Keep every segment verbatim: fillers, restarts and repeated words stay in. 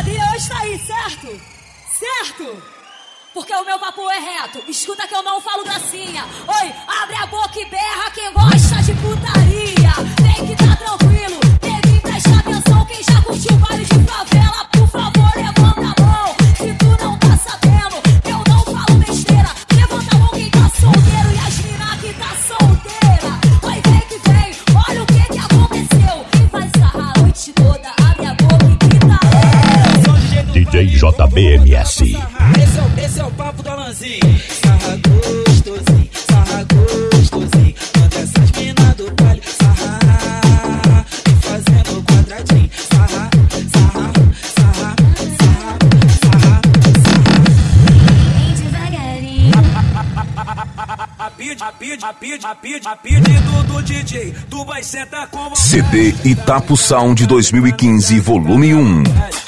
putaria hoje tá aí, certo? Certo? Porque o meu papo é reto. Escuta que eu não falo gracinha. Oi, abre a boca e berra quem gosta de putaria. Tem que tá tranquilo, tem que prestar atenção. Quem já curtiu baile de favela, por favor, levanta a mão. Se tu não tá sabendo, eu não falo besteira. Levanta a mão quem tá solteiro e as mina que tá solteira. Vai, vem que vem, olha o que que aconteceu. Quem vai sarrar a noite toda, abre a boca e grita. D J J B M S. Esse é o, esse é o papo do Alanzinho. Sarra gostosinho, sarra gostosinho. Manda essas minas do baile sarra, e fazendo quadradinho. Sarra, sarra, sarra, sarra, sarra, sarra. Vem devagarinho. A pide, a pide, a pide, a pide, a pedido do D J. Tu vai sentar com você. C D Itapu Sound dois mil e quinze, volume um.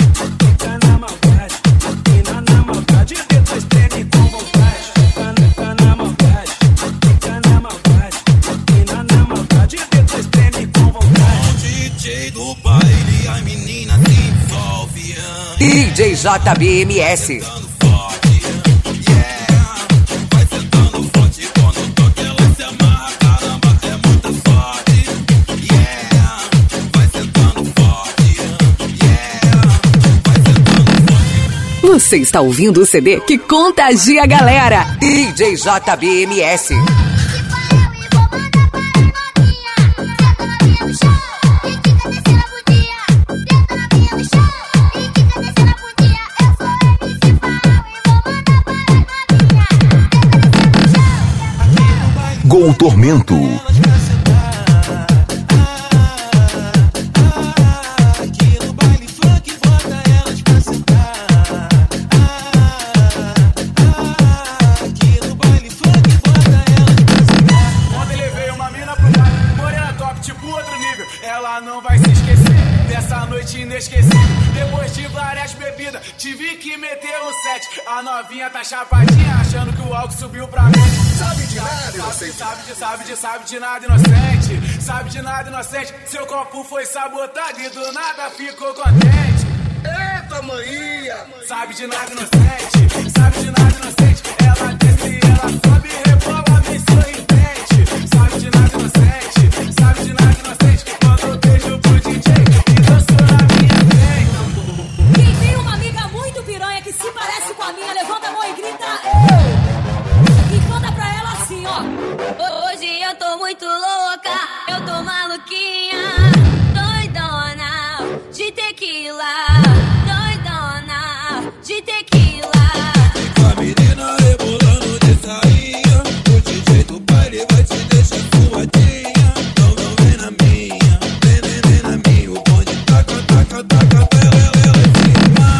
D J J B M S. Você está ouvindo o C D que contagia a galera. D J J B M S. Gol Tormento. Ela não vai se esquecer dessa noite inesquecível. Depois de várias bebidas, tive que meter o sete. A novinha tá chapadinha, achando que o álcool subiu pra mim. Sabe de nada, inocente. Sabe de, sabe de, sabe de nada, inocente. Sabe de nada, inocente. Seu copo foi sabotado e do nada ficou contente. Eita, maninha! Sabe de nada, inocente. Sabe de nada, inocente. Ela desce e ela sobe e rebola bem sorridente. Sabe de nada, inocente. Sabe de nada, inocente. Quando eu beijo pro D J e danço na minha frente. Quem tem uma amiga muito piranha que se parece com a minha, levanta a mão e grita eu. E canta pra ela assim, ó. Hoje eu tô muito louca, eu tô maluquinha, doidona de tequila, doidona de tequila. A menina rebolando de sainha, o D J do baile vai te deixar suadinha. Não, não vem na minha, vem, vem, vem na minha. O bonde taca, taca, taca, pela, ela em cima.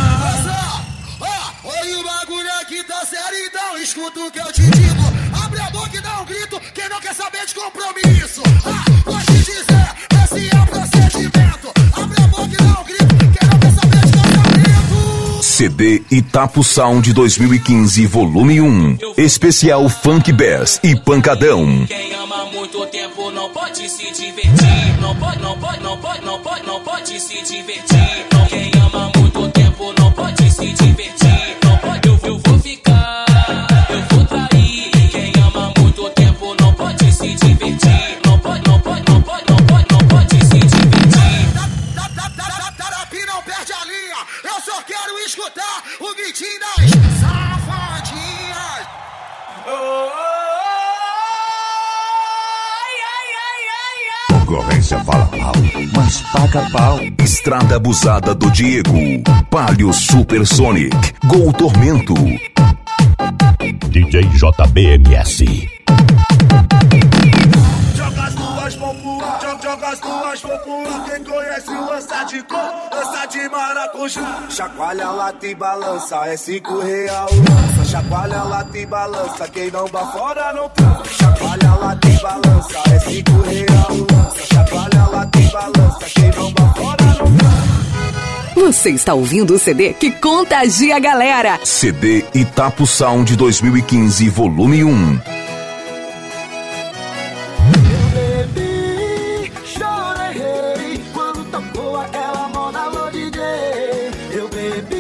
Ó, olha o bagulho aqui tá sério, então escuta o que eu te digo. Abre a boca e dá um grito, quem não quer saber de compromisso. Ah, vou te dizer, esse é o procedimento. Abre a boca e dá um grito, quem não quer saber de casamento. C D Itapu Sound dois mil e quinze, volume um. Especial Funk Bass e Pancadão. Quem ama muito tempo não pode se divertir. Não pode, não pode, não pode, não pode, não pode se divertir. Não, quem ama muito tempo não pode se divertir. Não pode, eu, eu vou ficar, eu vou trair. Quem ama muito tempo não pode se divertir. Não pode, não pode, não pode, não pode, não pode se divertir. Tarapi não perde a linha, eu só quero escutar o gritinho das safadinhas. Oh, oh, Concorrência fala mal, mas paga pau. Estrada Abusada do Diego. Palio Supersonic. Gol Tormento. D J J B M S. joga as duas mãos pro ar, joga, joga as duas mãos pro ar. Quem conhece o lança de cor, lança de maracujá. Chacoalha, lata e balança, é cinco real lança. Chacoalha, lata e balança, quem não bafora não transa. Chacoalha, lata e balança, é cinco real lança. Chacoalha, lata e balança, quem não bafora não transa. Você está ouvindo o C D que contagia a galera. C D Itapu Sound dois mil e quinze, volume um. Chorei quando tocou aquela mão na lua D J. Eu bebi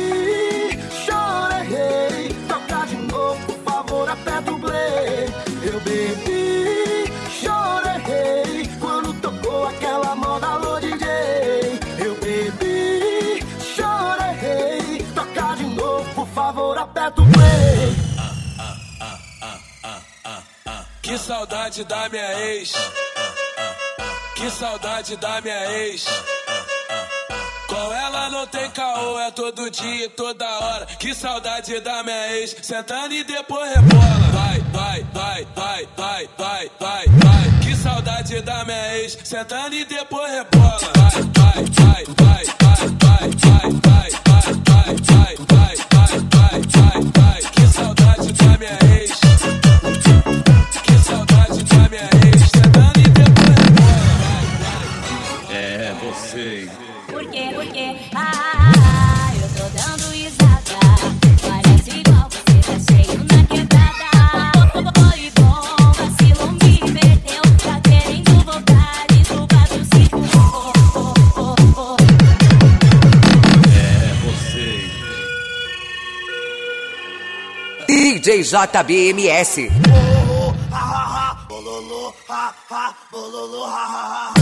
favor, aperta o play. Que saudade da minha ex. Que saudade da minha ex. Com ela não tem caô, é todo dia e toda hora. Que saudade da minha ex, sentando e depois rebola. Vai, vai, vai, vai, vai, vai, vai, vai. Que saudade da minha ex, sentando e depois rebola. Vai, vai, vai, vai, vai, vai, vai, vai, vai, vai, vai, vai, vai, vai, vai. Que saudade da minha ex. Que saudade da minha ex, sentando e depois rebola. Vai, vai. É, você. Por quê? Por quê? Ah, eu tô dando risada. Parece igual você tá cheio na quebrada. Foi bom, vacilou, me perdeu. Tá querendo voltar e do patrocínio. Oh, oh, oh, oh, oh. É, você. D J J B M S. Oh, oh, ha, ha, ha. Bololô, ha, ha. Bololô, ha, ha, ha.